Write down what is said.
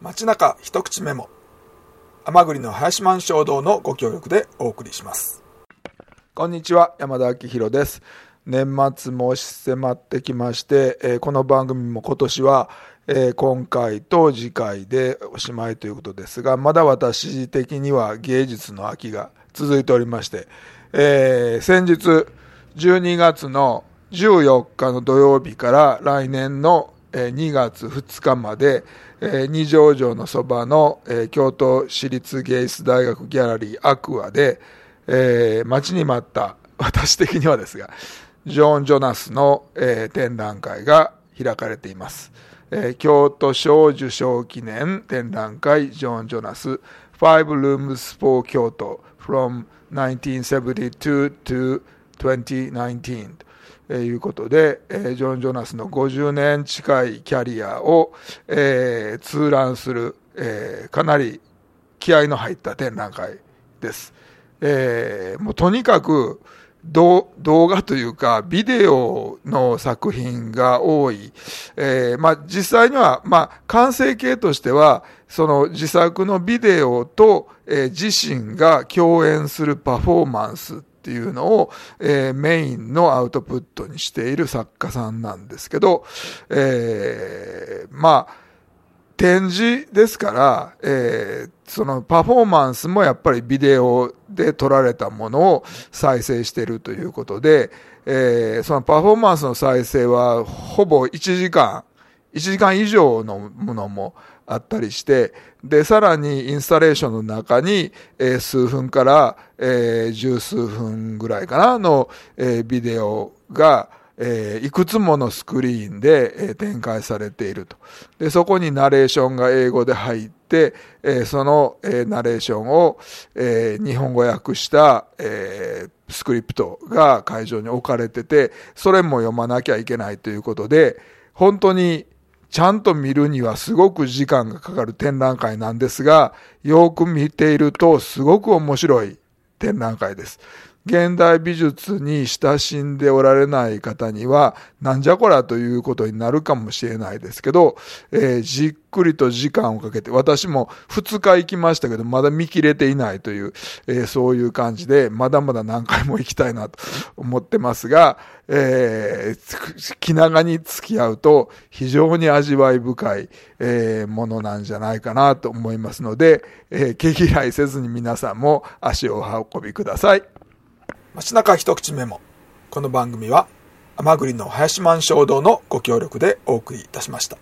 街中一口メモ、甘栗の林満衝動のご協力でお送りします。こんにちは、山田明宏です。年末も迫ってきまして、この番組も今年は、今回と次回でおしまいということですが、まだ私的には芸術の秋が続いておりまして、先日12月の14日の土曜日から来年の2月2日まで二条城のそばの京都市立芸術大学ギャラリーアクアで待ちに待った私的にはですがジョン・ジョナスの展覧会が開かれています。京都賞受賞記念展覧会ジョン・ジョナス Five Rooms for Kyoto from 1972 to 2019ということで、ジョン・ジョナスの50年近いキャリアを、通覧する、かなり気合の入った展覧会です。もうとにかく動画というかビデオの作品が多い。実際には、完成形としてはその自作のビデオと、自身が共演するパフォーマンスっていうのを、メインのアウトプットにしている作家さんなんですけど、展示ですから、そのパフォーマンスもやっぱりビデオで撮られたものを再生しているということで、そのパフォーマンスの再生はほぼ1時間以上のものもあったりして、で、さらにインスタレーションの中に、数分から、十数分ぐらいかなの、ビデオが、いくつものスクリーンで、展開されていると。で、そこにナレーションが英語で入って、その、ナレーションを、日本語訳した、スクリプトが会場に置かれてて、それも読まなきゃいけないということで、本当にちゃんと見るにはすごく時間がかかる展覧会なんですが、よく見ているとすごく面白い展覧会です。現代美術に親しんでおられない方にはなんじゃこらということになるかもしれないですけど、じっくりと時間をかけて、私も2日行きましたけどまだ見切れていないという、そういう感じでまだまだ何回も行きたいなと思ってますが、気長に付き合うと非常に味わい深い、ものなんじゃないかなと思いますので、毛嫌いせずに皆さんも足をお運びください。街中一口メモ。この番組は甘栗の林満衝動のご協力でお送りいたしました。